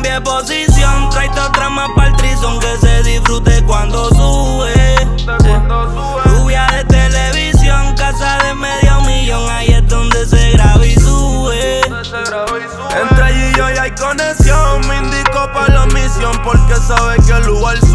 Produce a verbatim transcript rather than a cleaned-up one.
Cambie posición, tráete otra más pa'l trison, que se disfrute cuando sube. Rubia de televisión, casa de medio millón, ahí es donde se graba y sube. Entre ella y yo ya hay conexión, me indicó pa' la misión porque sabe que el lugar